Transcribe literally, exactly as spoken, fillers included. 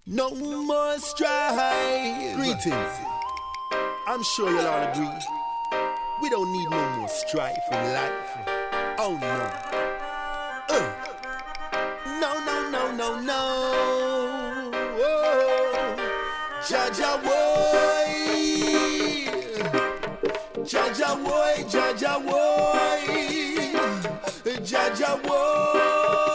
No more strife. Greetings. I'm sure you'll all agree. We don't need no more strife in life. Oh no. Uh. No, no, no, no, no. Oh. Jaja boy. Jaja boy, Jaja boy. Jaja boy.